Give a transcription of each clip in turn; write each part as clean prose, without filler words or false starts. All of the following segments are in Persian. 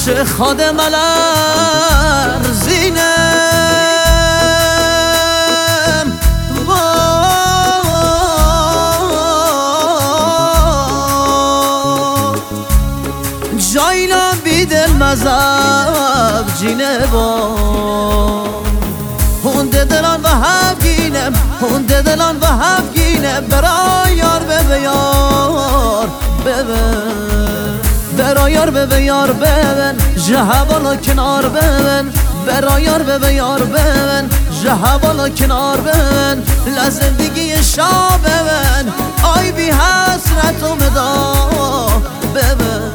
چه خادم الارزینم جاینا بیدل مذب جینه با هنده دلان و هفگینم هنده دلان و هفگینم برای یار به یار ببن برای یار به یار ببن جهبالا کنار ببن برای یار به یار ببن جهبالا کنار ببن لزندگی شا ببن آی بی حسرت و مدا ببن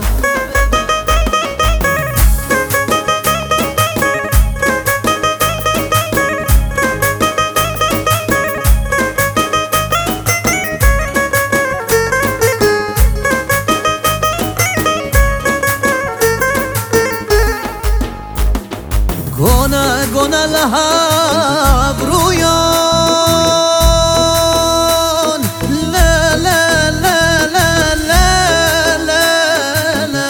گونه لحب رویان لا لا لا لا لا لا لا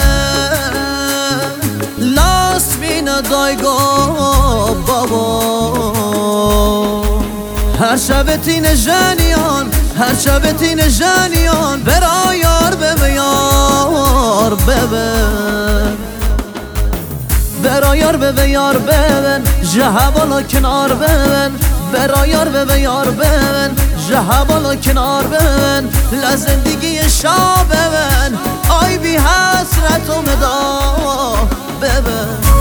لاس بین دایگو بابا هر شب تین جانیان هر شب تین جانیان برای یار به یار ببن برای یار به یار ببن جهبالا کنار ببن برای یار به یار ببن جهبالا کنار ببن لزندگی شا ببن آی بی حسرت و مدا ببن